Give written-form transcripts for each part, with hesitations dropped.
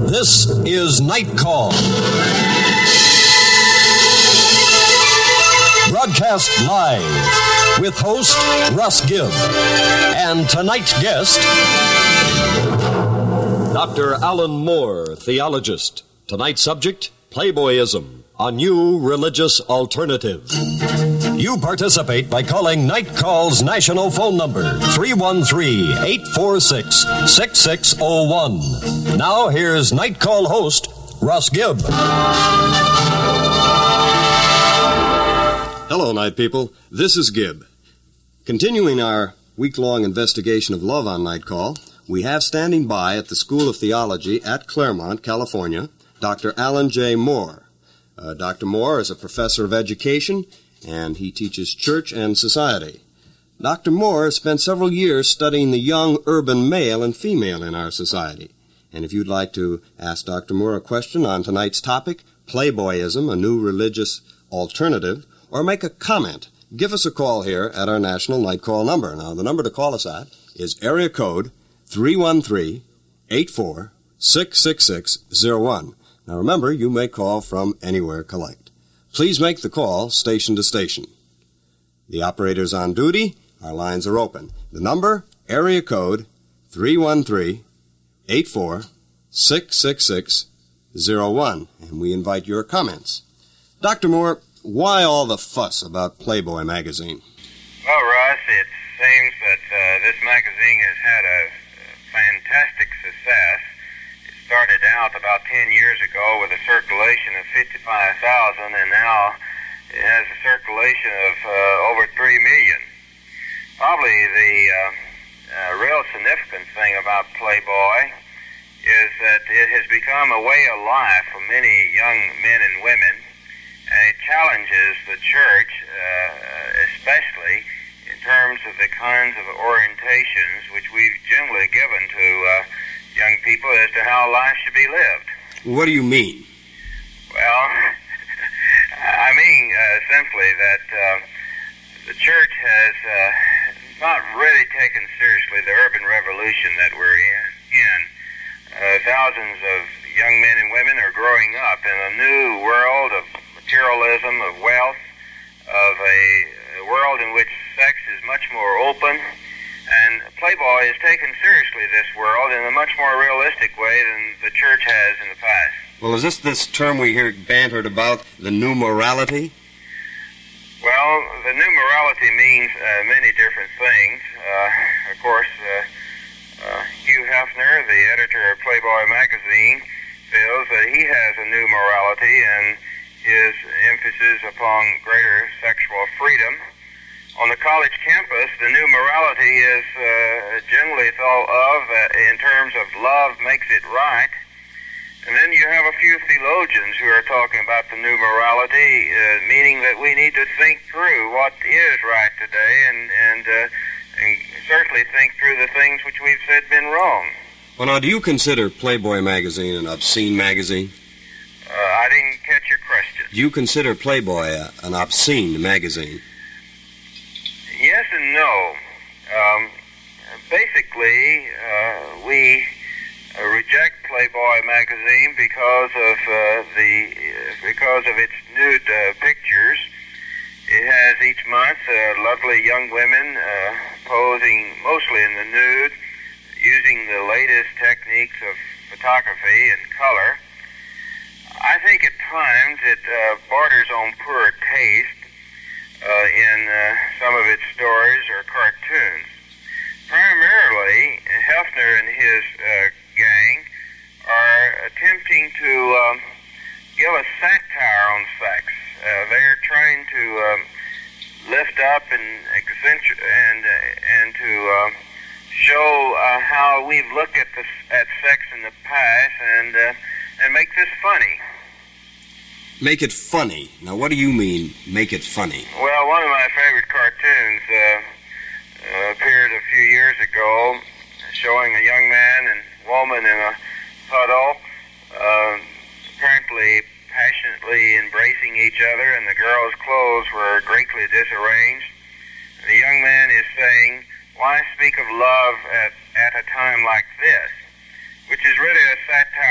This is Night Call. Broadcast live with host Russ Gibb. And tonight's guest, Dr. Alan Moore, theologist. Tonight's subject, Playboyism, a new religious alternative. You participate by calling Night Call's national phone number, 313-846-6601. Now here's Night Call host, Russ Gibb. Hello, Night People. This is Gibb. Continuing our week-long investigation of love on Night Call, we have standing by at the School of Theology at Claremont, California, Dr. Alan J. Moore. Dr. Moore is a professor of education, and he teaches church and society. Dr. Moore has spent several years studying the young urban male and female in our society. And if you'd like to ask Dr. Moore a question on tonight's topic, Playboyism, a new religious alternative, or make a comment, give us a call here at our national Night Call number. Now, the number to call us at is area code 313-84-66601. Now, remember, you may call from anywhere collect. Please make the call station to station. The operator's on duty. Our lines are open. The number, area code 313-84-66601. And we invite your comments. Dr. Moore, why all the fuss about Playboy magazine? Well, Russ, it seems that this magazine has had a fantastic success. It started out about 10 years ago with a circulation of 55,000, and now it has a circulation of over 3 million. Probably the real significant thing about Playboy is that it has become a way of life for many young men and women. And it challenges the church, especially in terms of the kinds of orientations which we've generally given to young people as to how life should be lived. What do you mean? Well, I mean simply that the church has not really taken seriously the urban revolution that we're in. Thousands of young men and women are growing up in a new world of materialism, of wealth, of a world in which sex is much more open, and Playboy has taken seriously this world in a much more realistic way than the church has in the past. Well, is this term we hear bantered about, the new morality? Well, the new morality means many different things. Of course, Hugh Hefner, the editor of Playboy magazine, feels that he has a new morality, and his emphasis upon greater sexual freedom. On the college campus, the new morality is generally thought of in terms of love makes it right. And then you have a few theologians who are talking about the new morality, meaning that we need to think through what is right today and certainly think through the things which we've said been wrong. Well, now, do you consider Playboy magazine an obscene magazine? I didn't catch your question. Do you consider Playboy an obscene magazine? Yes and no. Basically, we reject Playboy magazine because of its nude pictures. It has each month lovely young women posing mostly in the nude, using the latest techniques of photography and color. I think at times it borders on poor taste in some of its stories or cartoons. Primarily, Hefner and his gang are attempting to give a satire on sex. They're trying to lift up and to show how we've looked at sex in the past and make this funny. Make it funny. Now, what do you mean, make it funny? Well, one of my favorite cartoons appeared a few years ago, showing a young man and woman in a huddle, apparently passionately embracing each other, and the girl's clothes were greatly disarranged. The young man is saying, "Why speak of love at a time like this?" which is really a satire on the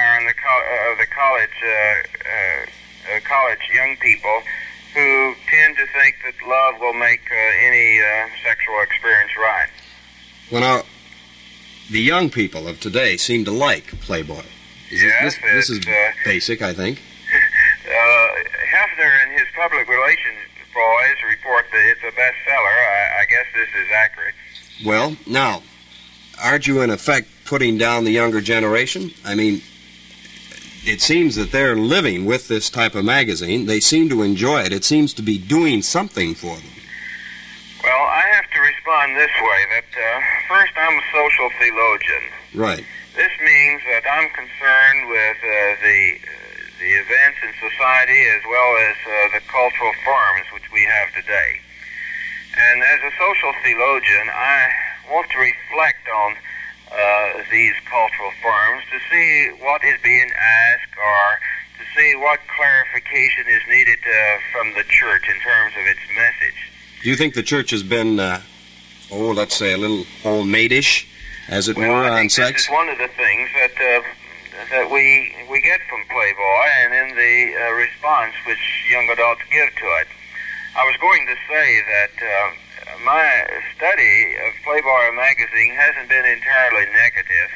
college young people who tend to think that love will make any sexual experience right. Well, now, the young people of today seem to like Playboy. This is basic, I think. Hefner and his public relations boys report that it's a bestseller. I guess this is accurate. Well, now, aren't you in effect putting down the younger generation? I mean, it seems that they're living with this type of magazine. They seem to enjoy it. It seems to be doing something for them. Well, I have to respond this way, that first, I'm a social theologian. Right. This means that I'm concerned with the events in society as well as the cultural forms which we have today. And as a social theologian, I want to reflect on these cultural forms to see what is being asked or to see what clarification is needed from the church in terms of its message. Do you think the church has been, let's say, a little homemade-ish, as it were, on sex? This is one of the things that we get from Playboy and in the response which young adults give to it. I was going to say that my study of Playboy magazine hasn't been entirely negative.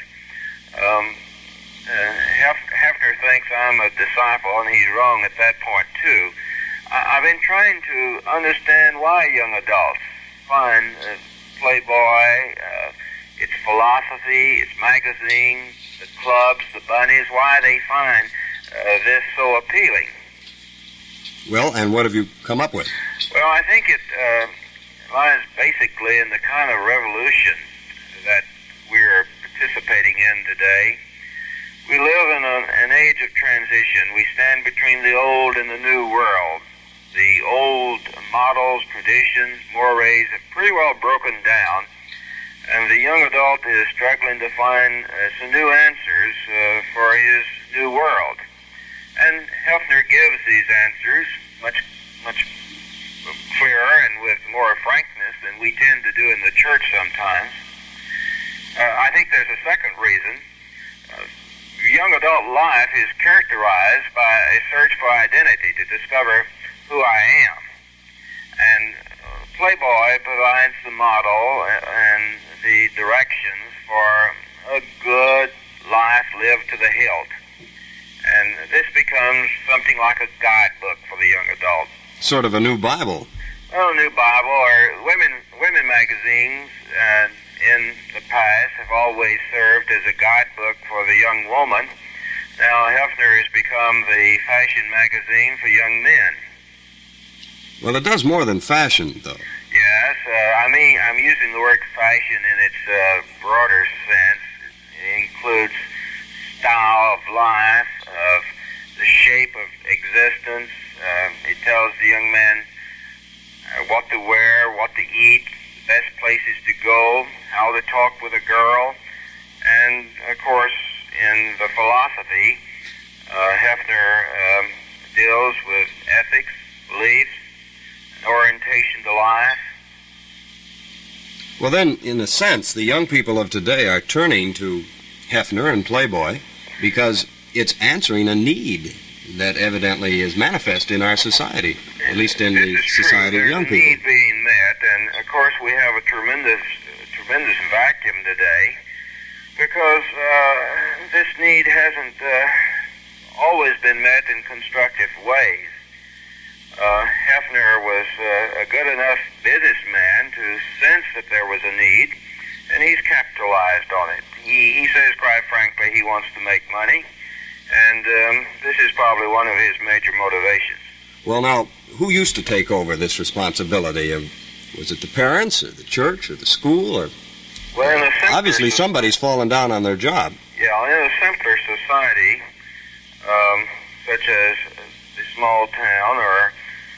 Hefner thinks I'm a disciple, and he's wrong at that point, too. I've been trying to understand why young adults find Playboy, its philosophy, its magazine, the clubs, the bunnies, why they find this so appealing. Well, and what have you come up with? Well, I think it lies basically in the kind of revolution that we're participating in today. We live in an age of transition. We stand between the old and the new world. The old models, traditions, mores have pretty well broken down, and the young adult is struggling to find some new answers for his new world. And Hefner gives these answers much clearer and with more frankness than we tend to do in the church sometimes. I think there's a second reason. Young adult life is characterized by a search for identity to discover who I am. And Playboy provides the model and the directions for a good life lived to the hilt. And this becomes something like a guidebook for the young adult. Sort of a new Bible. Well, a new Bible, or women magazines in the past have always served as a guidebook for the young woman. Now Hefner has become the fashion magazine for young men. Well, it does more than fashion, though. Yes, I'm using the word fashion in its broader sense. It includes style of life, of the shape of existence. It tells the young men what to wear, what to eat, the best places to go, how to talk with a girl. And, of course, in the philosophy, Hefner deals with ethics, beliefs, orientation to life. Well, then, in a sense, the young people of today are turning to Hefner and Playboy because it's answering a need that evidently is manifest in our society, at least in the society of young people. There's a need being met, and of course we have a tremendous vacuum today because this need hasn't always been met in constructive ways. Hefner was a good enough businessman to sense that there was a need, and he's capitalized on it. He says, quite frankly, he wants to make money, and this is probably one of his major motivations. Well, now, who used to take over this responsibility? Was it the parents, or the church, or the school, or... Well, obviously somebody's fallen down on their job. Yeah, in a simpler society, such as the small town or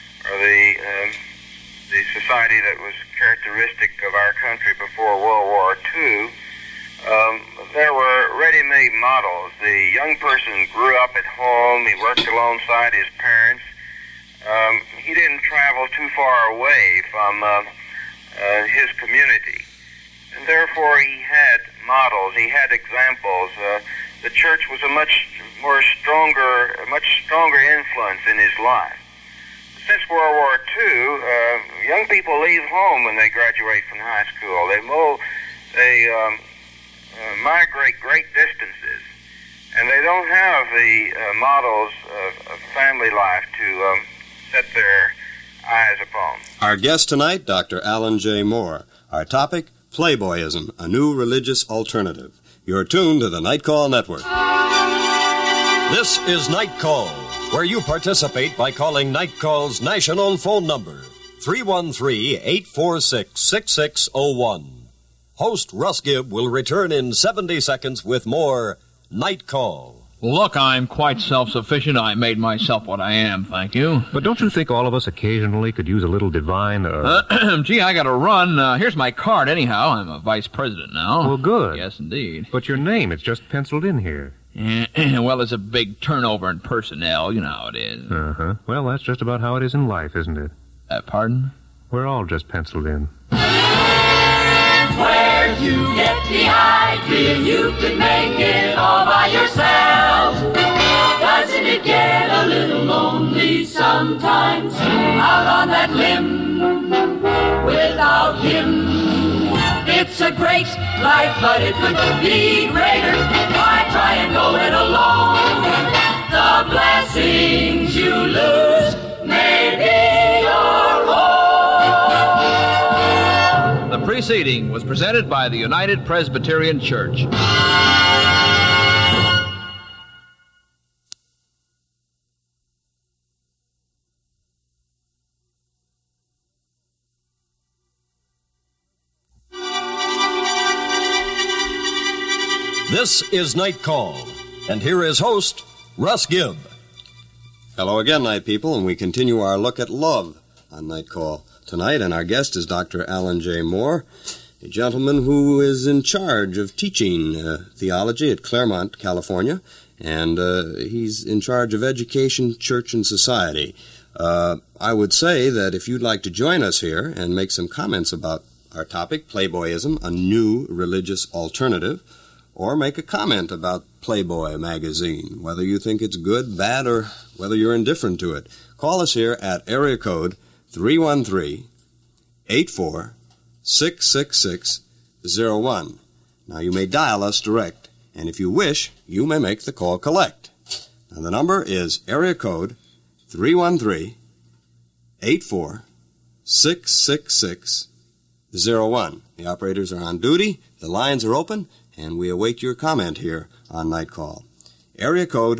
the society that was characteristic of our country before World War II, there were ready-made models. The young person grew up at home. He worked alongside his parents. He didn't travel too far away from his community. And therefore, he had models. He had examples. The church church was a much stronger influence in his life. Since World War II, young people leave home when they graduate from high school. They migrate great distances, and they don't have the models of family life to set their eyes upon. Our guest tonight, Dr. Alan J. Moore. Our topic, Playboyism, a new religious alternative. You're tuned to the Night Call Network. This is Night Call, where you participate by calling Night Call's national phone number, 313-846-6601. Host Russ Gibb will return in 70 seconds with more Night Call. Look, I'm quite self-sufficient. I made myself what I am, thank you. But don't you think all of us occasionally could use a little divine... Gee, I gotta run. Here's my card anyhow. I'm a vice president now. Well, good. Yes, indeed. But your name, it's just penciled in here. Well, there's a big turnover in personnel. You know how it is. Uh-huh. Well, that's just about how it is in life, isn't it? Pardon? We're all just penciled in. Where you get the idea you can make it all by yourself. Doesn't it get a little lonely sometimes out on that limb without him? It's a great life, but it could be greater. Why try and go it alone? The blessings you lose may be your own. The preceding was presented by the United Presbyterian Church. This is Night Call, and here is host, Russ Gibb. Hello again, Night People, and we continue our look at love on Night Call tonight, and our guest is Dr. Alan J. Moore, a gentleman who is in charge of teaching theology at Claremont, California, and he's in charge of education, church, and society. I would say that if you'd like to join us here and make some comments about our topic, Playboyism, a new religious alternative, or make a comment about Playboy magazine, whether you think it's good, bad, or whether you're indifferent to it. Call us here at area code 313-846-6601. Now, you may dial us direct, and if you wish, you may make the call collect. Now, the number is area code 313-846-6601. The operators are on duty, the lines are open, and we await your comment here on Night Call. Area code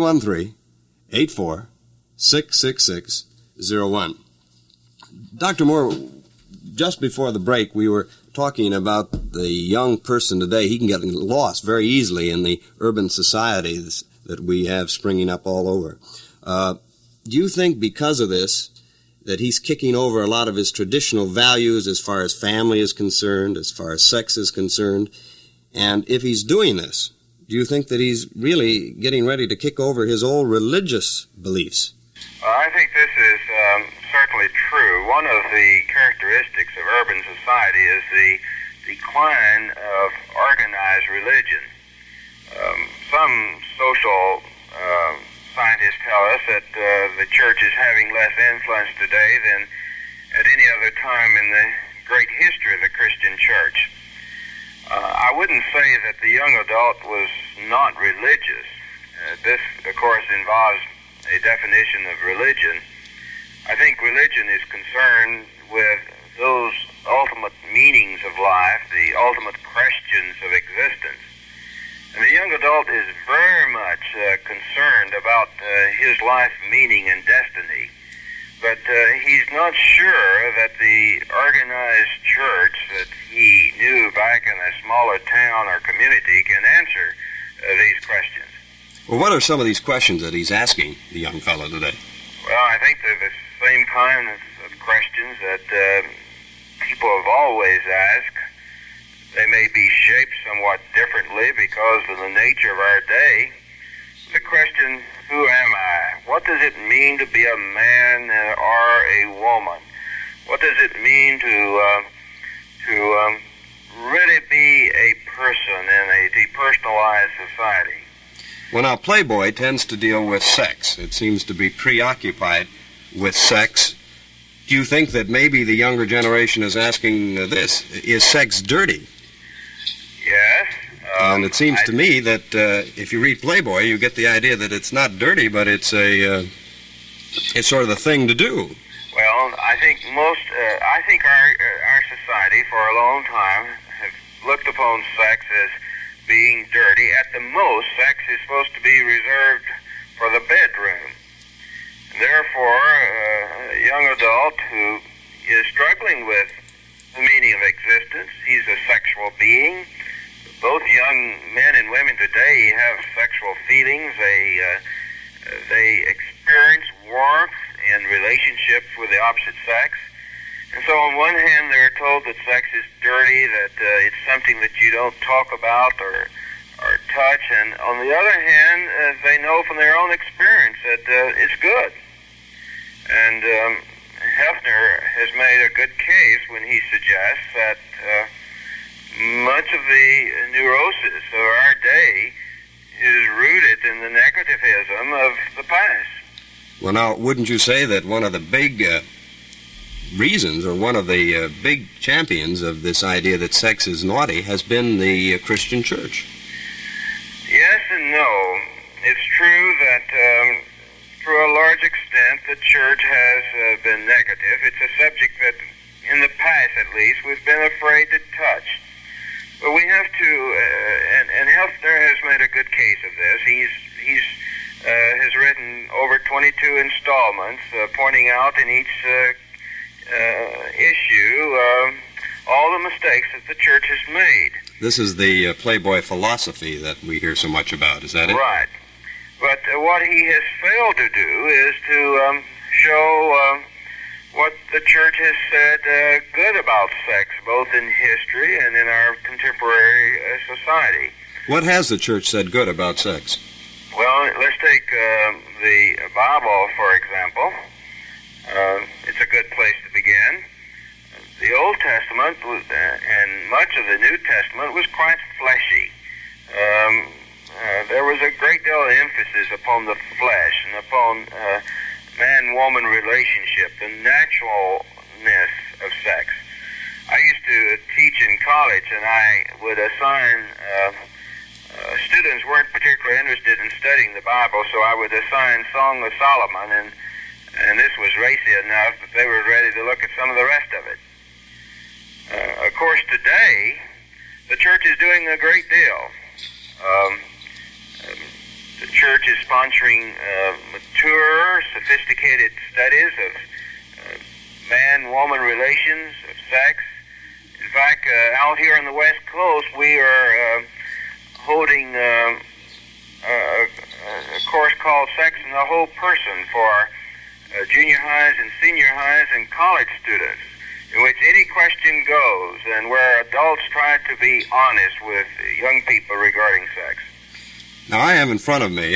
313-846-6601. Dr. Moore, just before the break, we were talking about the young person today. He can get lost very easily in the urban societies that we have springing up all over. Do you think because of this that he's kicking over a lot of his traditional values as far as family is concerned, as far as sex is concerned? And if he's doing this, do you think that he's really getting ready to kick over his old religious beliefs? I think this is certainly true. One of the characteristics of urban society is the decline of organized religion. Some social scientists tell us that the church is having less influence today than at any other time in the great history of the Christian church. I wouldn't say that the young adult was not religious. This, of course, involves a definition of religion. I think religion is concerned with those ultimate meanings of life, the ultimate questions of existence. And the young adult is very much concerned about his life meaning and destiny. But he's not sure that the organized church that he knew back in a smaller town or community can answer these questions. Well, what are some of these questions that he's asking the young fellow today? Well, I think they're the same kind of questions that people have always asked. They may be shaped somewhat differently because of the nature of our day. The question, who am I? What does it mean to be a man or a woman? What does it mean to really be a person in a depersonalized society? Well, now, Playboy tends to deal with sex. It seems to be preoccupied with sex. Do you think that maybe the younger generation is asking this? Is sex dirty? Yes. And it seems to me that if you read Playboy, you get the idea that it's not dirty, but it's sort of the thing to do. Well, I think our society for a long time have looked upon sex as being dirty. At the most, sex is supposed to be reserved for the bedroom. Therefore, a young adult who is struggling with the meaning of existence, he's a sexual being. Both young men and women today have sexual feelings. They experience warmth in relationships with the opposite sex. And so on one hand, they're told that sex is dirty, that it's something that you don't talk about or touch. And on the other hand, they know from their own experience that it's good. And Hefner has made a good case when he suggests that much of the neurosis of our day is rooted in the negativism of the past. Well, now, wouldn't you say that one of the big reasons, or one of the big champions of this idea that sex is naughty has been the Christian church? Yes and no. It's true that to a large extent the church has been negative. It's a subject that, in the past at least, we've been afraid to touch. But we have to, and Hefner has made a good case of this. He's has written over 22 installments pointing out in each issue all the mistakes that the church has made. This is the Playboy philosophy that we hear so much about, is that it? Right. But what he has failed to do is to show what the church has said good about sex, both in history and in our contemporary society. What has the church said good about sex? Well, let's take the Bible, for example. It's a good place to begin. The Old Testament and much of the New Testament was quite fleshy. There was a great deal of emphasis upon the flesh and upon man-woman relationship, the naturalness of sex. I used to teach in college, and I would assign students weren't particularly interested in studying the Bible, so I would assign Song of Solomon, and this was racy enough that they were ready to look at some of the rest of it. Of course, today, the church is doing a great deal. The church is sponsoring mature, sophisticated studies of man-woman relations, of sex. In fact, out here on the West Coast, we are holding a course called Sex and the Whole Person for junior highs and senior highs and college students, in which any question goes and where adults try to be honest with young people regarding sex. Now, I have in front of me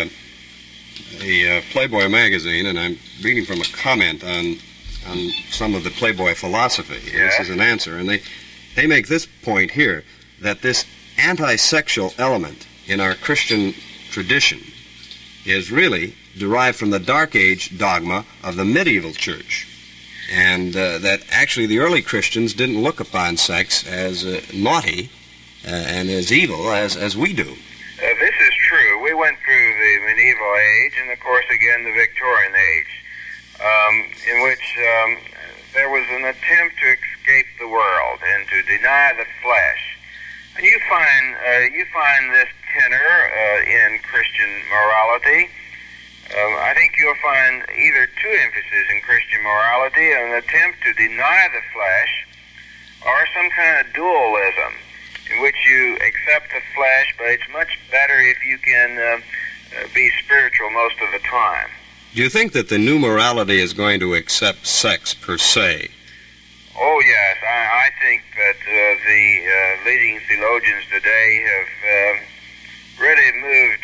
a Playboy magazine, and I'm reading from a comment on some of the Playboy philosophy. Yes. This is an answer, and they make this point here, that this anti-sexual element in our Christian tradition is really derived from the Dark Age dogma of the medieval church, and that actually the early Christians didn't look upon sex as naughty and as evil as we do. This is true. We went through the medieval age and, of course, again, the Victorian age, in which there was an attempt to escape the world and to deny the flesh. And you find this tenor in Christian morality. I think you'll find either two emphases in Christian morality: an attempt to deny the flesh, or some kind of dualism, in which you accept the flesh, but it's much better if you can be spiritual most of the time. Do you think that the new morality is going to accept sex per se? Oh, yes. I think that the leading theologians today have really moved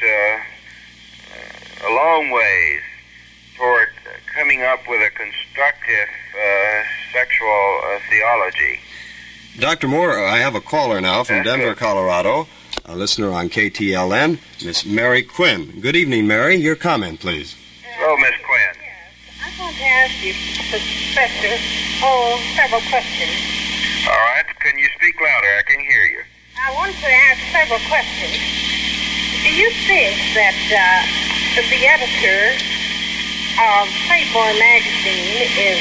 a long ways toward coming up with a constructive sexual theology. Dr. Moore, I have a caller now from Denver, Colorado. a listener on KTLN, Miss Mary Quinn. Good evening, Mary. Your comment, please. Hello, Miss Quinn. Yes, I want to ask you, Professor, several questions. All right. Can you speak louder? I can hear you. I want to ask several questions. Do you think that the editor of Playboy magazine is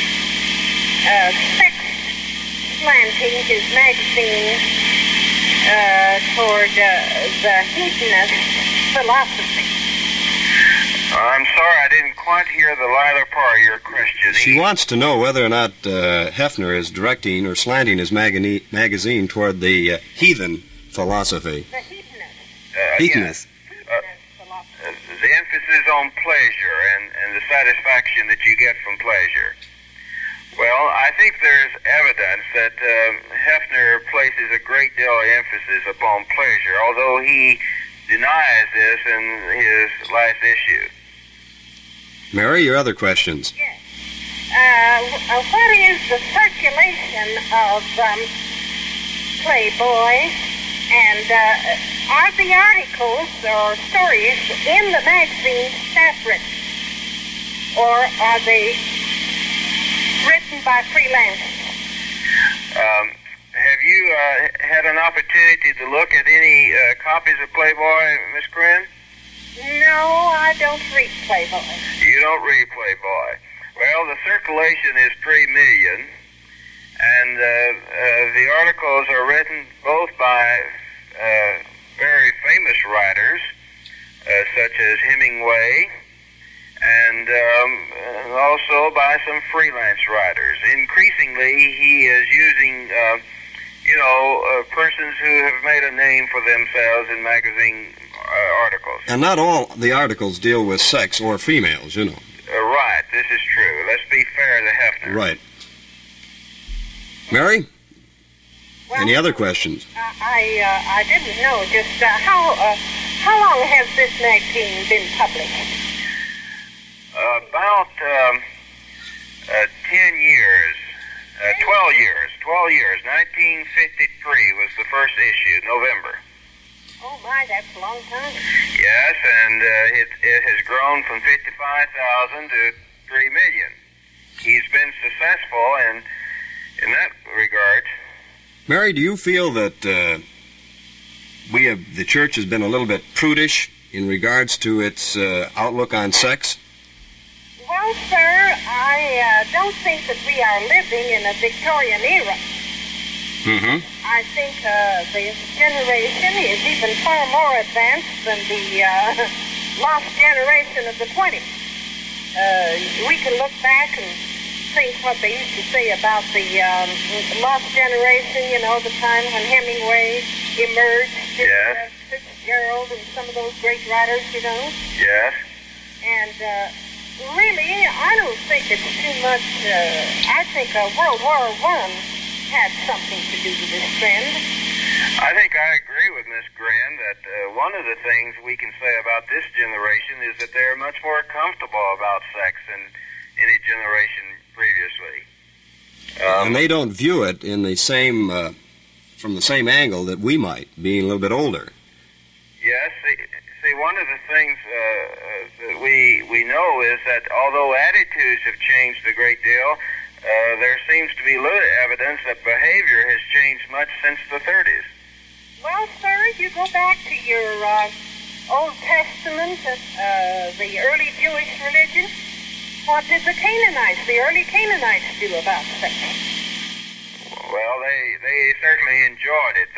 sex-slanting his magazine toward the hedonist philosophy? I'm sorry, I didn't quite hear the latter part of your question. She wants to know whether or not Hefner is directing or slanting his magazine toward the heathen philosophy. The hedonist. Hedonist. The emphasis on pleasure and the satisfaction that you get from pleasure. Well, I think there's evidence that Hefner places a great deal of emphasis upon pleasure, although he denies this in his last issue. Mary, your other questions. Yes. What is the circulation of Playboy, and are the articles or stories in the magazine staff-written, or are they written by freelancers? Have you had an opportunity to look at any copies of Playboy, Miss Quinn? No, I don't read Playboy. You don't read Playboy. Well, the circulation is 3 million, and the articles are written both by very famous writers, such as Hemingway, and also by some freelance writers. Increasingly, he is using, persons who have made a name for themselves in magazine articles. And not all the articles deal with sex or females, you know. Right, this is true. Let's be fair to Hefner. Right. Mary? Well, Any other questions? I didn't know just how long has this magazine been published? About 10 years. 12 years. 12 years. 1953 was the first issue, November. Oh, my, that's a long time. Yes, and it has grown from 55,000 to 3 million. He's been successful in that regard. Mary, do you feel that the church has been a little bit prudish in regards to its outlook on sex? Well, sir, I don't think that we are living in a Victorian era. Mm-hmm. I think this generation is even far more advanced than the lost generation of the 20s. We can look back and think what they used to say about the lost generation, the time when Hemingway emerged, yes. Fitzgerald and some of those great writers, Yes. And really, I don't think it's too much. I think World War I had something to do with this trend. I think I agree with Miss Grin that one of the things we can say about this generation is that they're much more comfortable about sex than any generation previously. And they don't view it in the same, from the same angle that we might, being a little bit older. Yes. See, one of the things that we know is that although attitudes have changed a great deal, there seems to be little evidence that behavior has changed much since the 30s. Well, sir, you go back to your Old Testament, the early Jewish religion. What did the early Canaanites do about sex? Well, they certainly enjoyed it.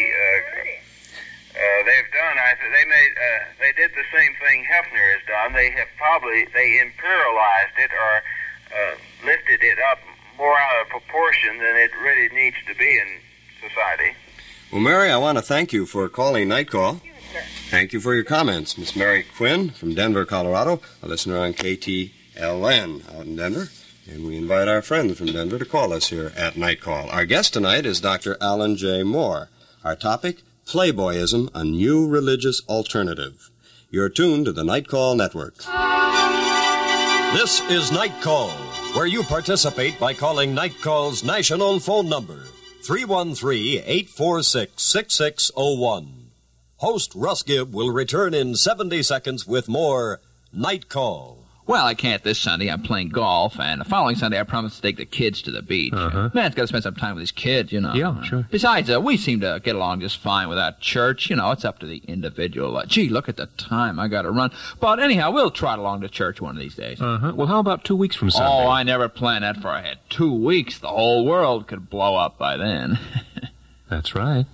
They've done. They did the same thing Hefner has done. They imperialized it or lifted it up more out of proportion than it really needs to be in society. Well, Mary, I want to thank you for calling Night Call. Thank you, sir. Thank you for your comments. Miss Mary Quinn from Denver, Colorado, a listener on KTLN out in Denver. And we invite our friends from Denver to call us here at Night Call. Our guest tonight is Dr. Alan J. Moore. Our topic, Playboyism, a new religious alternative. You're tuned to the Night Call Network. This is Night Call, where you participate by calling Night Call's national phone number, 313-846-6601. Host Russ Gibb will return in 70 seconds with more Night Call. Well, I can't this Sunday. I'm playing golf, and the following Sunday I promised to take the kids to the beach. Man's got to spend some time with his kids, you know. Yeah, sure. Besides, we seem to get along just fine without church. You know, it's up to the individual. Gee, look at the time. I got to run. But anyhow, we'll trot along to church one of these days. Well, how about 2 weeks from Sunday? Oh, I never planned that far ahead. 2 weeks, the whole world could blow up by then. That's right.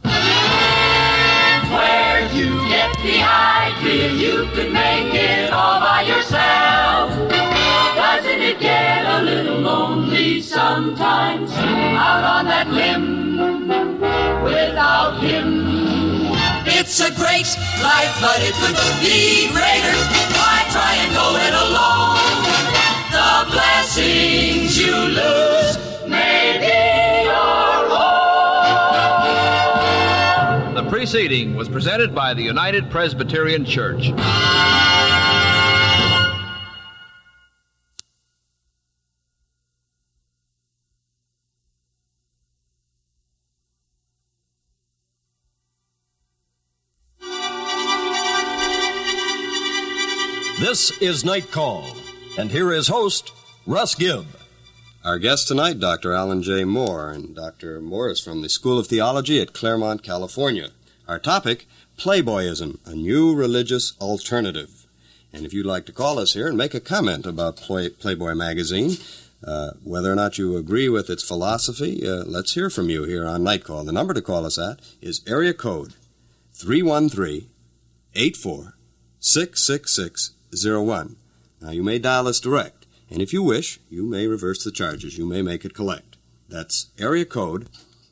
Where you get the idea you could make it all by yourself. Doesn't it get a little lonely sometimes out on that limb without him? It's a great life, but it could be greater. Why try and go it alone? The blessings you lose may be your own. The preceding was presented by the United Presbyterian Church. This is Night Call, and here is host Russ Gibb. Our guest tonight, Dr. Alan J. Moore, and Dr. Moore is from the School of Theology at Claremont, California. Our topic, Playboyism, a new religious alternative. And if you'd like to call us here and make a comment about Playboy magazine, whether or not you agree with its philosophy, let's hear from you here on Night Call. The number to call us at is area code 313-84-66601. Now, you may dial us direct. And if you wish, you may reverse the charges. You may make it collect. That's area code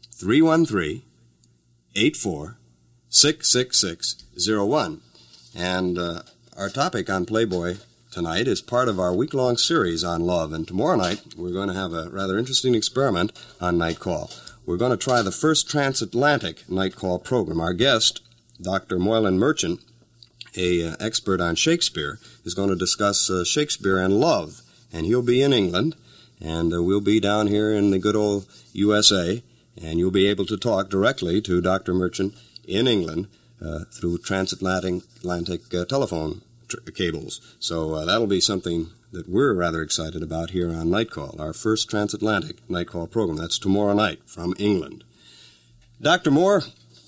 313-84-66601. And our topic on Playboy tonight is part of our week-long series on love. And tomorrow night, we're going to have a rather interesting experiment on Night Call. We're going to try the first transatlantic Night Call program. Our guest, Dr. Moylan Merchant, an expert on Shakespeare, is going to discuss Shakespeare and love. And he'll be in England, and we'll be down here in the good old USA, and you'll be able to talk directly to Dr. Merchant in England through transatlantic telephone cables. So that'll be something that we're rather excited about here on Night Call, our first transatlantic Night Call program. That's tomorrow night from England. Dr. Moore,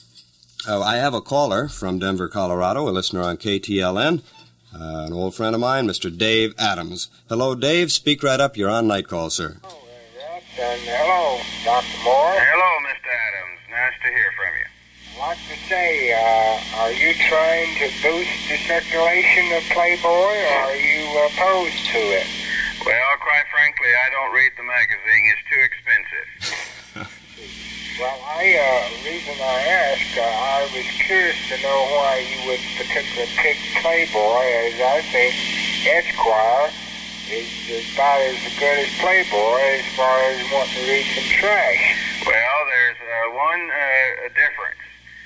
I have a caller from Denver, Colorado, a listener on KTLN. An old friend of mine, Mr. Dave Adams. Hello, Dave. Speak right up. You're on Night Call, sir. Oh, and hello, Dr. Moore. Hello, Mr. Adams. Nice to hear from you. I'd like to say, are you trying to boost the circulation of Playboy, or are you opposed to it? Well, quite frankly, I don't read the magazine. It's too expensive. Well, the reason I asked, I was curious to know why you would particularly pick Playboy, as I think Esquire is about as good as Playboy as far as wanting to read some trash. Well, there's one difference.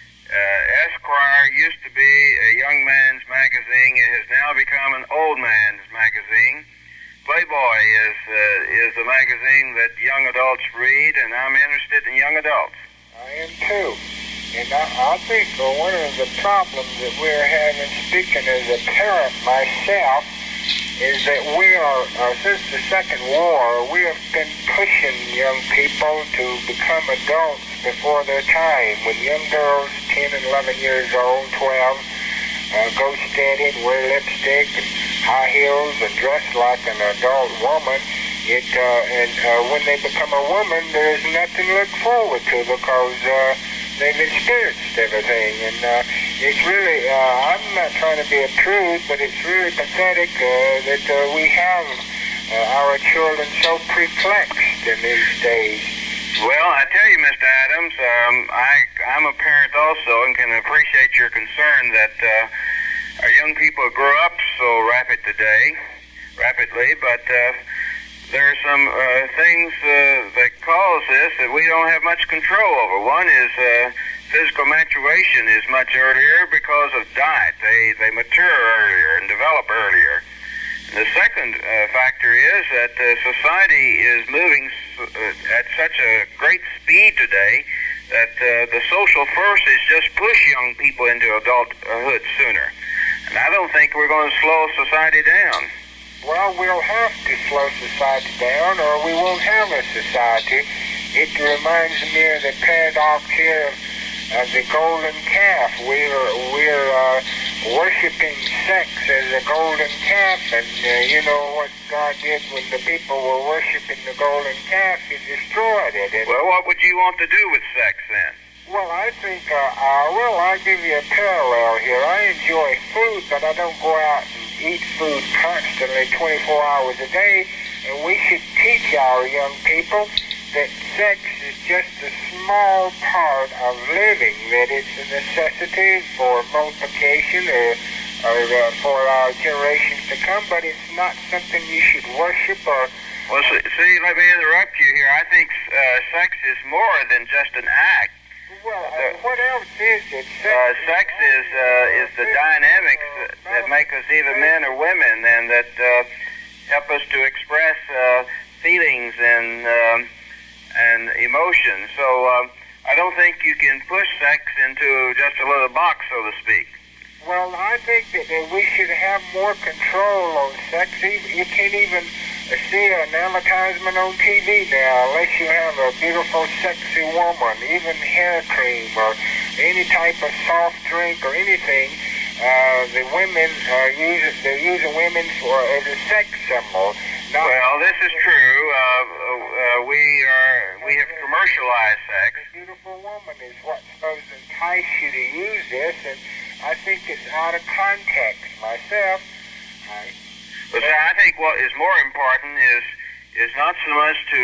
Esquire used to be a young man's magazine. It has now become an old man's magazine. Playboy is a magazine that young adults read, and I'm interested in young adults. I am too. And I think one of the problems that we're having, speaking as a parent myself, is that we are, since the Second War, we have been pushing young people to become adults before their time. When young girls, 10 and 11 years old, 12, go steady and wear lipstick and high heels and dress like an adult woman, when they become a woman, there's nothing to look forward to because they've experienced everything. And it's really, I'm not trying to be a prude, but it's really pathetic that we have our children so perplexed in these days. Well, I tell you, Mr. Adams, I'm a parent also and can appreciate your concern that our young people grow up so rapidly, but there are some things that cause this that we don't have much control over. One is physical maturation is much earlier because of diet. They mature earlier and develop earlier. The second factor is that society is moving at such a great speed today that the social forces just push young people into adulthood sooner. And I don't think we're going to slow society down. Well, we'll have to slow society down, or we won't have a society. It reminds me of the paradox here of the golden calf. We're worshiping sex as a golden calf, and you know what God did when the people were worshiping the golden calf? He destroyed it. Well, what would you want to do with sex then? Well, I think, I'll give you a parallel here. I enjoy food, but I don't go out and eat food constantly 24 hours a day, and we should teach our young people that sex is just a small part of living, that it's a necessity for multiplication or for our generations to come, but it's not something you should worship or... Well, see, let me interrupt you here. I think sex is more than just an act. Well, what else is it? Sex is the dynamics that make us either men or women, and that help us to express feelings and emotions. So I don't think you can push sex into just a little box, so to speak. Well, I think that we should have more control on sex. You can't even see an advertisement on TV now unless you have a beautiful, sexy woman, even hair cream or any type of soft drink or anything. The women they're using women as a sex symbol. Well, this is true. We have commercialized sex. A beautiful woman is what's supposed to entice you to use this, and I think it's out of context myself. But I think what is more important is not so much to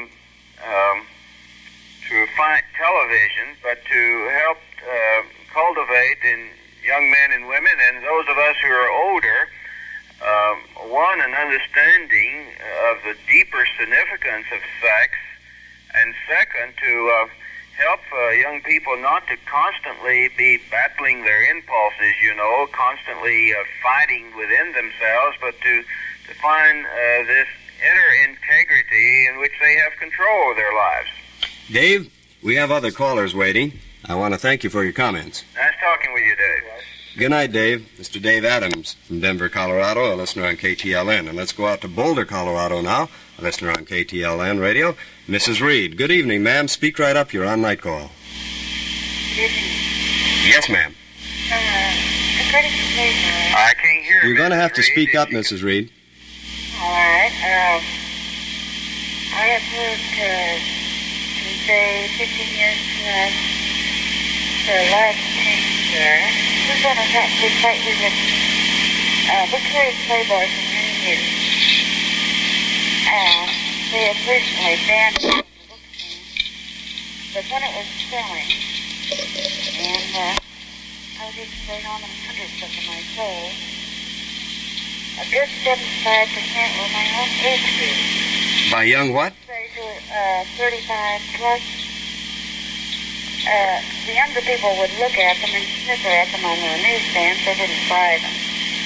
find television, but to help cultivate in young men and women, and those of us who are older, one, an understanding of the deeper significance of sex, and second, to help young people not to constantly be battling their impulses, constantly fighting within themselves, but to find this inner integrity in which they have control of their lives. Dave, we have other callers waiting. I want to thank you for your comments. Nice talking with you, Dave. Good night, Dave. Mr. Dave Adams from Denver, Colorado, a listener on KTLN. And let's go out to Boulder, Colorado now, a listener on KTLN radio, Mrs. Reed. Good evening, ma'am. Speak right up. You're on Night Call. Good evening. Yes, ma'am. I can't hear you. You're going to have to speak up, Mrs. Reed. All right. I have worked, say, 15 years for a life changer. We've been we carried Playboy for many years. They had recently banned it from the book scene, but when it was selling, and I was even staying on them hundreds of them I sold, a good 75% were my own age group. By young what? Say to 35 plus. The younger people would look at them and snicker at them on the newsstands. They didn't buy them.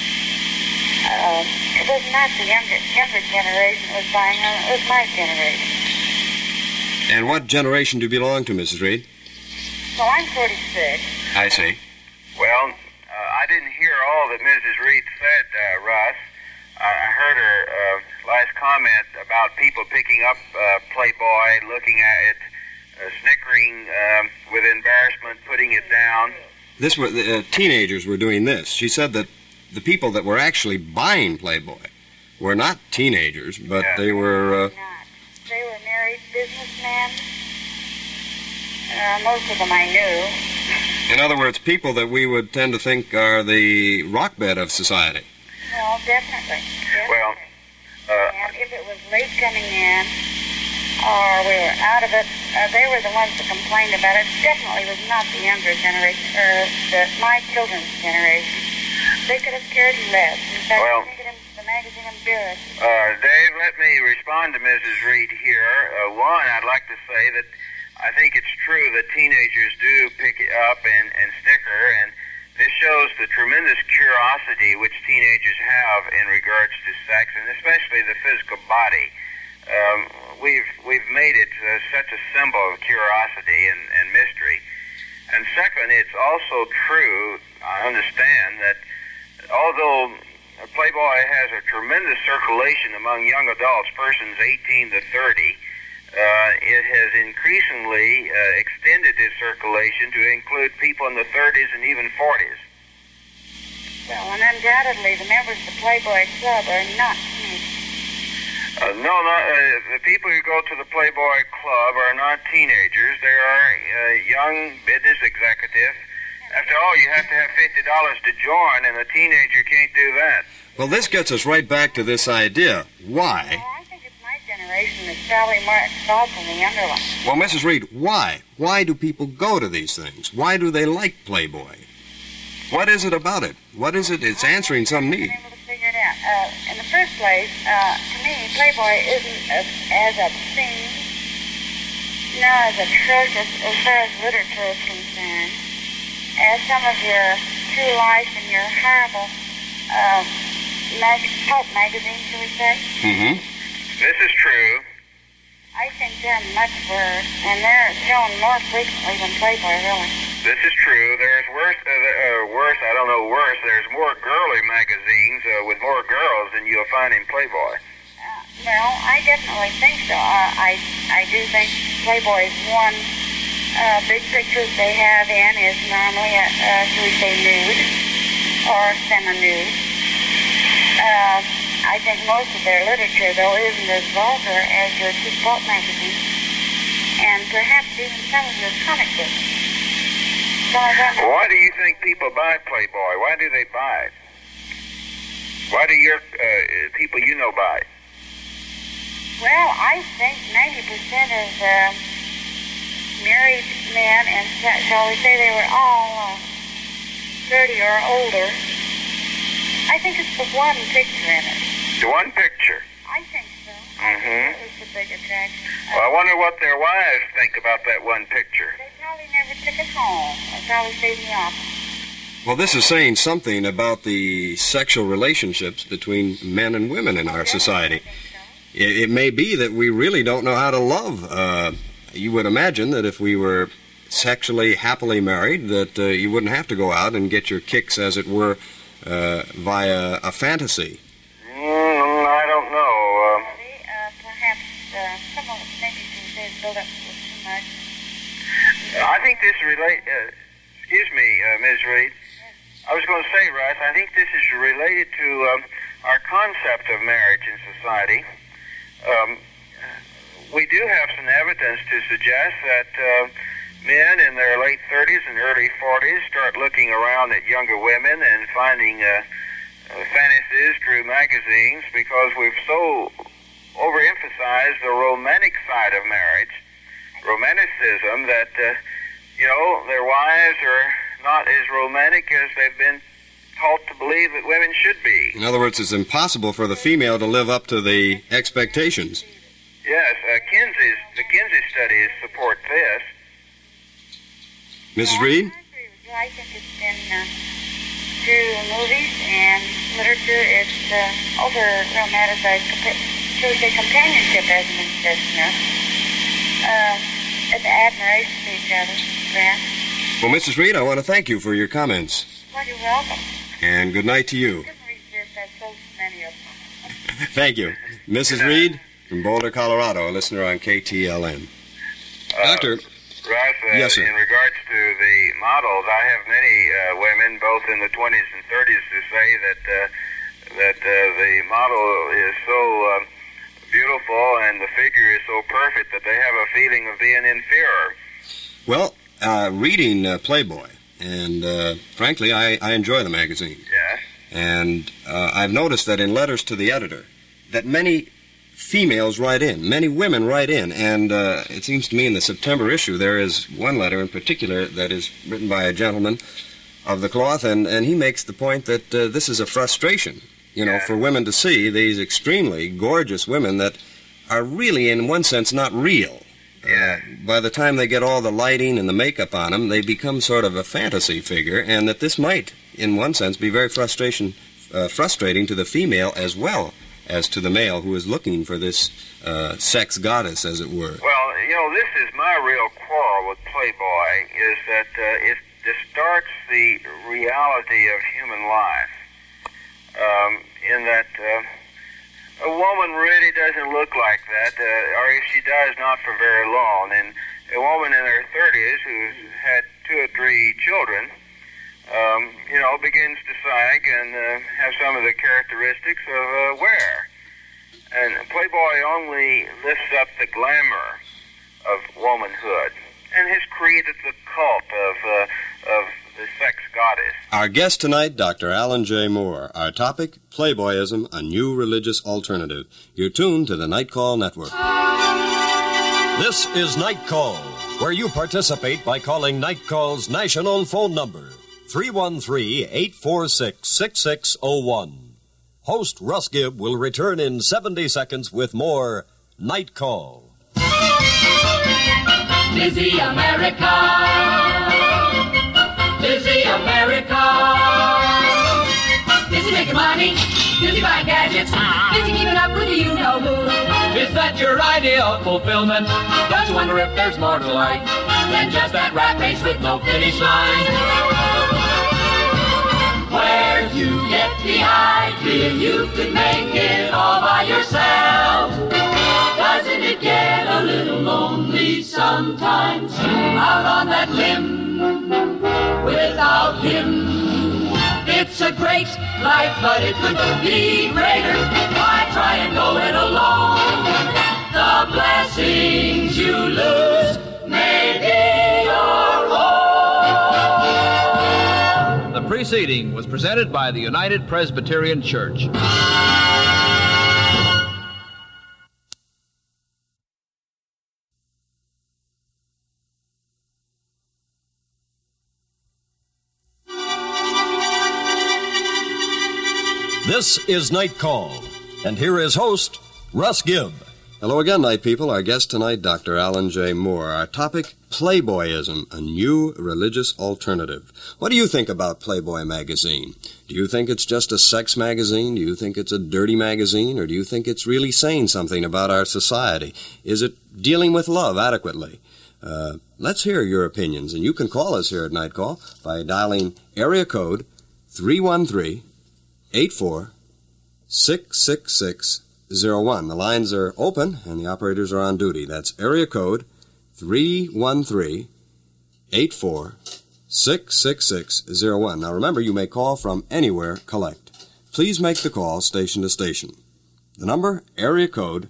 It was not the younger generation that was buying them. It was my generation. And what generation do you belong to, Mrs. Reed? Well, I'm 46. I see. Well, I didn't hear all that Mrs. Reed said, Russ. I heard her last comment about people picking up Playboy, looking at it, snickering with embarrassment, putting it down. Teenagers were doing this. She said that the people that were actually buying Playboy were not teenagers, but they were... They were married businessmen. Most of them I knew. In other words, people that we would tend to think are the rock bed of society. Well, definitely. Well, and if it was late coming in, or we were out of it, they were the ones that complained about it. Definitely was not the younger generation, or my children's generation. They could have cared less. In fact, the magazine embarrassed. Dave, let me respond to Mrs. Reed here. One, I'd like to say that I think it's true that teenagers do pick it up and snicker, and this shows the tremendous curiosity which teenagers have in regards to sex, and especially the physical body. we've made it such a symbol of curiosity and mystery. And second, it's also true, I understand, that although Playboy has a tremendous circulation among young adults, persons 18 to 30, it has increasingly extended its circulation to include people in the 30s and even 40s. Well, and undoubtedly the members of the Playboy Club are not teenagers. No, the people who go to the Playboy Club are not teenagers. They are young business executives. After all, you have to have $50 to join, and a teenager can't do that. Well, this gets us right back to this idea. Why? Well, I think it's my generation that's probably more involved in the underlying. Well, Mrs. Reed, why? Why do people go to these things? Why do they like Playboy? What is it about it? What is it? It's answering some need. I've been able to figure it out. In the first place, to me, Playboy isn't as obscene, nor as atrocious as far as literature is concerned, as some of your True Life and your horrible pulp magazines, shall we say? Mm-hmm. This is true. I think they're much worse, and they're shown more frequently than Playboy, really. This is true. There's worse, I don't know worse, there's more girly magazines with more girls than you'll find in Playboy. Well, I definitely think so. I do think Playboy's one big picture they have in is normally, shall we say, nude or semi-nude. I think most of their literature, though, isn't as vulgar as your two pulp magazines, and perhaps even some of your comic books. So why do you think people buy Playboy? Why do they buy it? Why do your people you know buy it? Well, I think 90% of married men, and shall we say they were all 30 or older, I think it's the one picture in it. The one picture? I think so. Mm-hmm. It was the big attraction. Well, I wonder what their wives think about that one picture. They probably never took it home. They probably stayed in the office. Well, this is saying something about the sexual relationships between men and women in our society. It may be that we really don't know how to love. You would imagine that if we were sexually happily married, that you wouldn't have to go out and get your kicks, as it were, via a fantasy. I don't know. Perhaps some of it maybe is built up too much. I think this excuse me, Ms. Reed. I was going to say, Russ, I think this is related to our concept of marriage in society. We do have some evidence to suggest that men in their late 30s and early 40s start looking around at younger women and finding fantasies through magazines because we've so overemphasized the romantic side of marriage, romanticism, that, their wives are not as romantic as they've been taught to believe that women should be. In other words, it's impossible for the female to live up to the expectations. Yes, the Kinsey studies support this. Mrs. Reed? I agree with you. I think it's been through movies and literature, it's over-romanticized, shall we say, companionship hasn't been stressed enough. It's admiration for each other, perhaps. Well, Mrs. Reed, I want to thank you for your comments. Well, you're welcome. And good night to you. I couldn't resist. I've so many of them. Thank you. Mrs. Reed from Boulder, Colorado, a listener on KTLM. Doctor. Russ, yes, sir. In regards to the models, I have many women, both in the 20s and 30s, who say that the model is so beautiful and the figure is so perfect that they have a feeling of being inferior. Well, reading Playboy, and frankly, I enjoy the magazine. Yes. And I've noticed that in letters to the editor, that many females write in, many women write in, and it seems to me in the September issue there is one letter in particular that is written by a gentleman of the cloth, and he makes the point that this is a frustration, for women to see these extremely gorgeous women that are really, in one sense, not real. By the time they get all the lighting and the makeup on them, they become sort of a fantasy figure, and that this might, in one sense, be very frustrating to the female as well as to the male who is looking for this sex goddess, as it were? Well, this is my real quarrel with Playboy, is that it distorts the reality of human life, in that a woman really doesn't look like that, or if she does, not for very long. And a woman in her 30s who's had 2 or 3 children, begins to sag and have some of the characteristics of wear. And Playboy only lifts up the glamour of womanhood and has created the cult of the sex goddess. Our guest tonight, Dr. Alan J. Moore. Our topic, Playboyism, a new religious alternative. You're tuned to the Night Call Network. This is Night Call, where you participate by calling Night Call's national phone number, 313-846-6601. Host Russ Gibb will return in 70 seconds with more Night Call. Busy America, busy America, busy making money, busy buying gadgets, busy keeping up with the you-know-who. Is that your idea of fulfillment? Don't you wonder if there's more to life than just that rat race with no finish line? Where'd you get the idea you could make it all by yourself? Doesn't it get a little lonely sometimes out on that limb without him? It's a great life, but it could be greater. Why try and go it alone? The blessings you lose may be your own. The preceding was presented by the United Presbyterian Church. This is Night Call, and here is host, Russ Gibb. Hello again, night people. Our guest tonight, Dr. Alan J. Moore. Our topic, Playboyism, a new religious alternative. What do you think about Playboy magazine? Do you think it's just a sex magazine? Do you think it's a dirty magazine? Or do you think it's really saying something about our society? Is it dealing with love adequately? Let's hear your opinions, and you can call us here at Night Call by dialing area code 313-84-66601. The lines are open, and the operators are on duty. That's area code 313-84-66601. Now remember, you may call from anywhere, collect. Please make the call station to station. The number, area code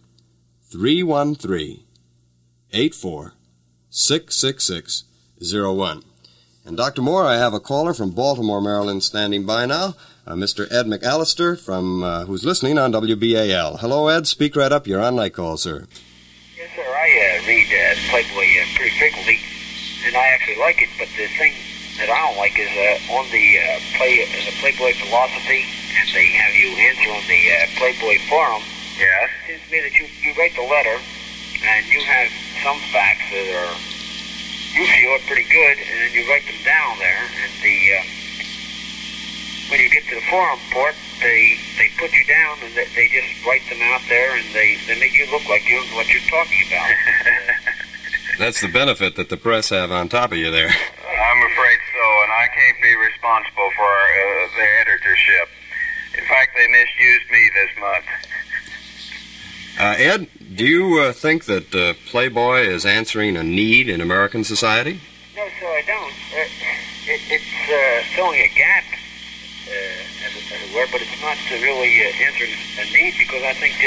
313-84-66601. And Dr. Moore, I have a caller from Baltimore, Maryland, standing by now. Mr. Ed McAllister, from who's listening on WBAL. Hello, Ed. Speak right up. You're on Night Call, sir. Yes, sir. I read Playboy pretty frequently, and I actually like it. But the thing that I don't like is on the Playboy philosophy, and they have you answer on the Playboy forum. Yes. It seems to me that you write the letter, and you have some facts that are you feel are pretty good, and then you write them down there, and when you get to the forum port, they put you down, and they just write them out there, and they make you look like you know what you're talking about. That's the benefit that the press have on top of you there. I'm afraid so, and I can't be responsible for their editorship. In fact, they misused me this month. Ed, do you think that Playboy is answering a need in American society? No, sir, I don't. It's filling a gap, as it were, but it's not really answering a need, because I think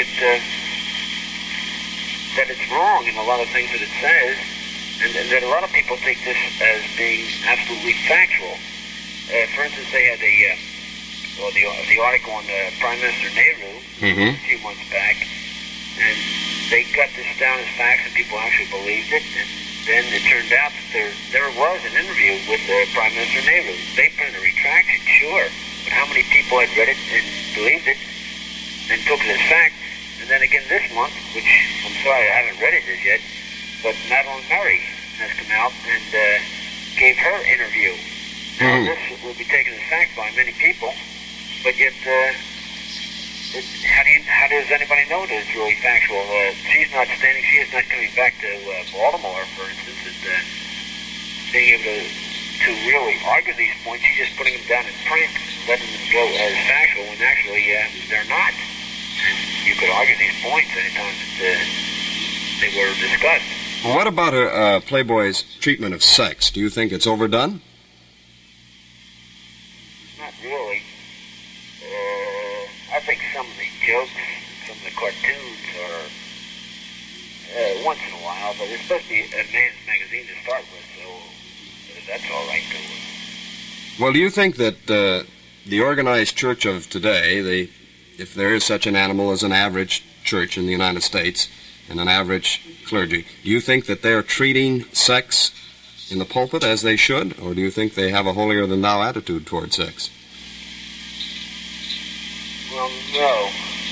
that it's wrong in a lot of things that it says, and that a lot of people take this as being absolutely factual. For instance, they had the article on Prime Minister Nehru a few months back, and they got this down as facts, and people actually believed it. And then it turned out that there was an interview with Prime Minister Nehru. They put in a retraction, sure, but how many people had read it and believed it and took it as fact? And then again this month, which I'm sorry I haven't read it as yet, but Madeline Murray has come out and gave her interview. Now this will be taken as fact by many people, but yet How does anybody know that it's really factual? She is not coming back to Baltimore, for instance, and being able to really argue these points. She's just putting them down in print, letting them go as factual when actually they're not. You could argue these points anytime that they were discussed. Well, what about her Playboy's treatment of sex? Do you think it's overdone? Not really. I think some of the jokes, some of the cartoons are once in a while, but it's supposed to be a man's magazine to start with, so that's all right too. Well, do you think that the organized church of today, if there is such an animal as an average church in the United States and an average clergy, do you think that they're treating sex in the pulpit as they should, or do you think they have a holier-than-thou attitude toward sex? Well, no.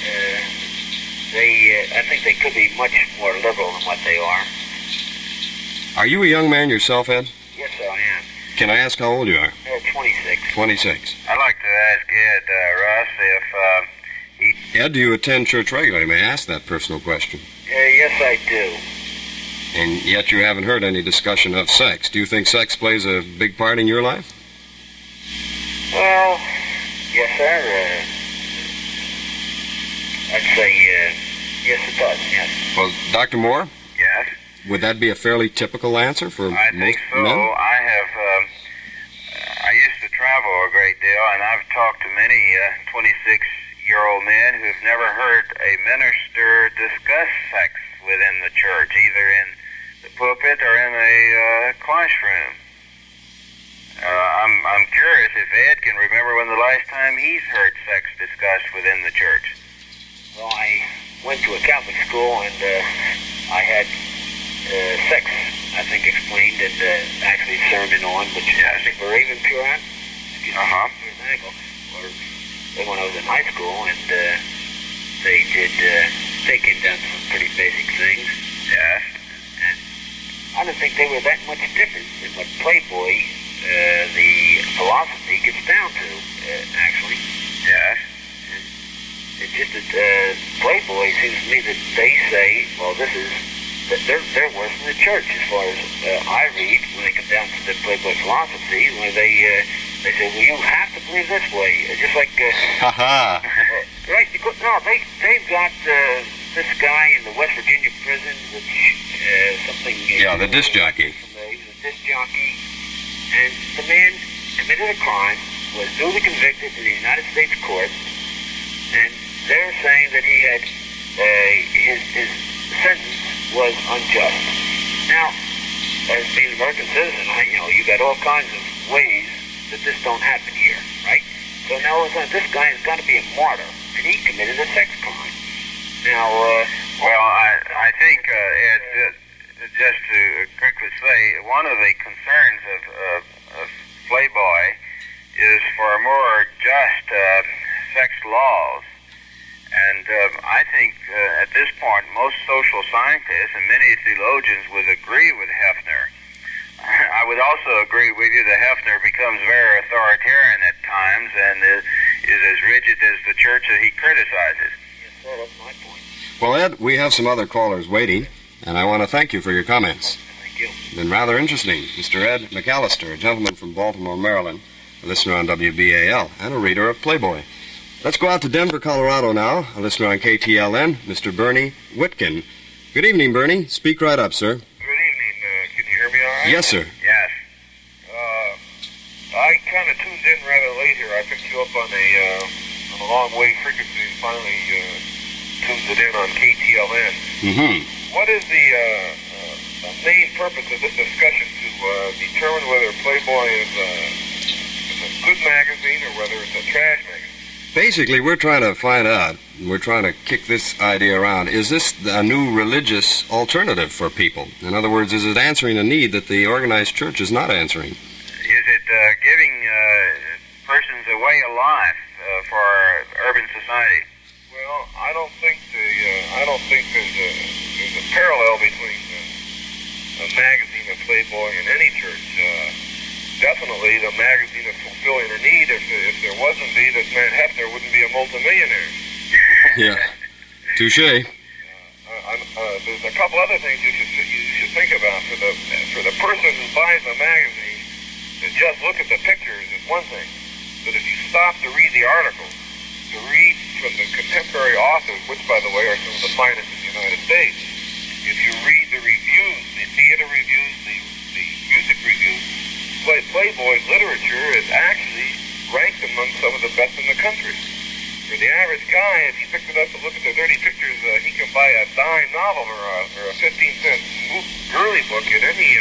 I think they could be much more liberal than what they are. Are you a young man yourself, Ed? Yes, I am. Can I ask how old you are? 26. 26. I'd like to ask Ed, Russ, if Ed, do you attend church regularly? May I ask that personal question? Yes, I do. And yet you haven't heard any discussion of sex. Do you think sex plays a big part in your life? Well, yes, sir. I'd say, yes, it does, yes. Well, Dr. Moore, yes, would that be a fairly typical answer for I most think so. men? I used to travel a great deal, and I've talked to many 26-year-old men who've never heard a minister discuss sex within the church, either in the pulpit or in a classroom. I'm curious if Ed can remember when the last time he's heard sex discussed within the church. Well, I went to a Catholic school, and I had sex, I think, explained and actually sermon on, which I think were even pure on. Or when I was in high school, and they came down to some pretty basic things. Yes. And I don't think they were that much different than what Playboy, the philosophy, gets down to, actually. Yes. It's just that Playboy seems to me that they say, well, this is, that they're worse than the church as far as I read when they come down to the Playboy philosophy, where they say, well, you have to believe this way, just like... Ha-ha! Right, because, no, they've got this guy in the West Virginia prison, which something... Yeah, the disc jockey. He was a disc jockey, and the man committed a crime, was duly convicted in the United States court, and they're saying that he had his sentence was unjust. Now, as being an American citizen, you got all kinds of ways that this don't happen here, right? So now this guy has got to be a martyr, and he committed a sex crime. Now, well, I think Ed, just to quickly say, one of the concerns of Playboy is for more just sex laws. And I think at this point, most social scientists and many theologians would agree with Hefner. I would also agree with you that Hefner becomes very authoritarian at times and is as rigid as the church that he criticizes. Yes, sir, that's my point. Well, Ed, we have some other callers waiting, and I want to thank you for your comments. Thank you. Been rather interesting. Mr. Ed McAllister, a gentleman from Baltimore, Maryland, a listener on WBAL, and a reader of Playboy. Let's go out to Denver, Colorado now, a listener on KTLN, Mr. Bernie Whitkin. Good evening, Bernie. Speak right up, sir. Good evening. Can you hear me all right? Yes, sir. Yes. I kind of tuned in rather late here. I picked you up on a long wave frequency and finally tuned it in on KTLN. Mm-hmm. What is the main purpose of this discussion to determine whether Playboy is a good magazine or whether it's a trash magazine? Basically, we're trying to find out, we're trying to kick this idea around, is this a new religious alternative for people? In other words, is it answering a need that the organized church is not answering? Is it giving persons a way of life for urban society? Well, I don't think there's a parallel between a magazine of Playboy and any church. Definitely, the magazine is fulfilling a need. If there wasn't be, this man Hefner wouldn't be a multimillionaire. Yeah. Touche. There's a couple other things you should think about. For the person who buys a magazine, to just look at the pictures is one thing. But if you stop to read the articles, to read from the contemporary authors, which, by the way, are some of the finest in the United States, if you read the reviews, the theater reviews, the music reviews, Playboy's literature is actually ranked among some of the best in the country. For the average guy, if he picks it up to look at the dirty pictures, he can buy a dime novel or a 15-cent girly book at any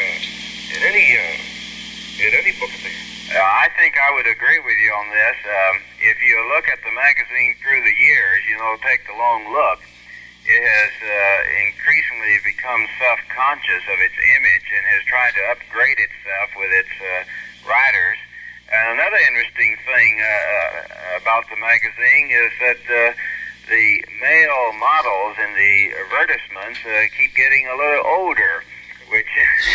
bookstore. I think I would agree with you on this. If you look at the magazine through the years, take the long look, it has increasingly become self-conscious of its image and has tried to upgrade itself with its writers. And another interesting thing about the magazine is that the male models in the advertisements keep getting a little older, which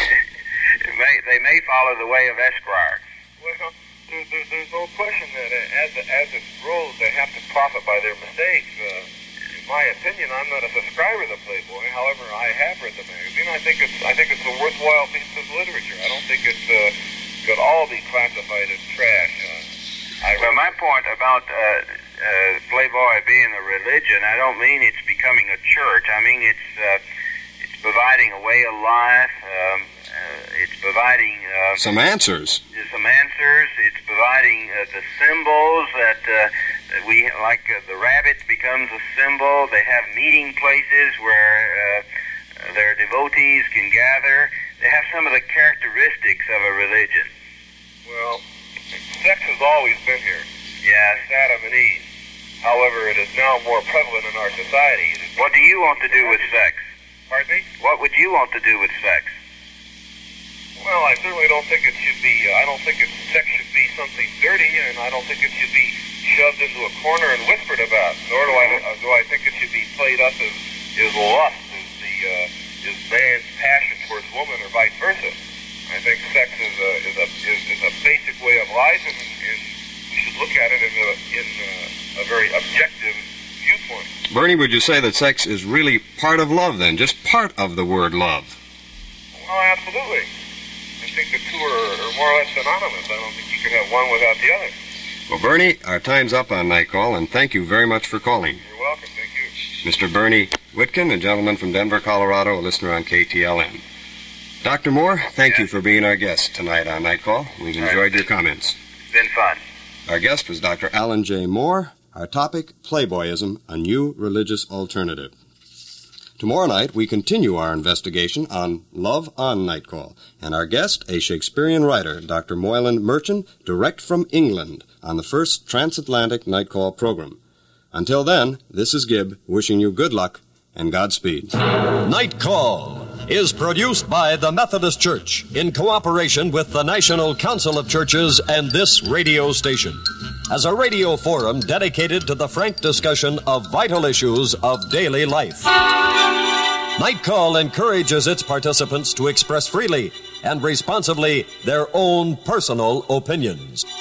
they may follow the way of Esquire. Well, there's no question that as it grows, they have to profit by their mistakes. In my opinion, I'm not a subscriber to Playboy. However, I have read the magazine. I think it's a worthwhile piece of literature. I don't think it could all be classified as trash. Well, my point about Playboy being a religion, I don't mean it's becoming a church. I mean it's providing a way of life. It's providing some answers. Some answers. It's providing the symbols that we like. The rabbit becomes a symbol. They have meeting places where their devotees can gather. They have some of the characteristics of a religion. Well, sex has always been here. Yes. Adam and Eve. However, it is now more prevalent in our society. What do you want to do with sex? Pardon me? What would you want to do with sex? Well, I certainly don't think it should be, sex should be something dirty, and I don't think it should be shoved into a corner and whispered about, nor do I think it should be played up as lust, as man's passion towards woman, or vice versa. I think sex is a basic way of life, and we should look at it in a very objective viewpoint. Bernie, would you say that sex is really part of love, then? Just part of the word love? Well, absolutely. I think the two are more or less synonymous. I don't think you can have one without the other. Well, Bernie, our time's up on Night Call, and thank you very much for calling. You're welcome. Thank you. Mr. Bernie Whitkin, a gentleman from Denver, Colorado, a listener on KTLN. Dr. Moore, thank you for being our guest tonight on Night Call. We've enjoyed your comments. Been fun. Our guest was Dr. Alan J. Moore. Our topic, Playboyism, a new religious alternative. Tomorrow night, we continue our investigation on Love on Night Call, and our guest, a Shakespearean writer, Dr. Moylan Merchant, direct from England, on the first transatlantic Night Call program. Until then, this is Gibb, wishing you good luck and Godspeed. Night Call is produced by the Methodist Church in cooperation with the National Council of Churches and this radio station, as a radio forum dedicated to the frank discussion of vital issues of daily life. Night Call encourages its participants to express freely and responsibly their own personal opinions.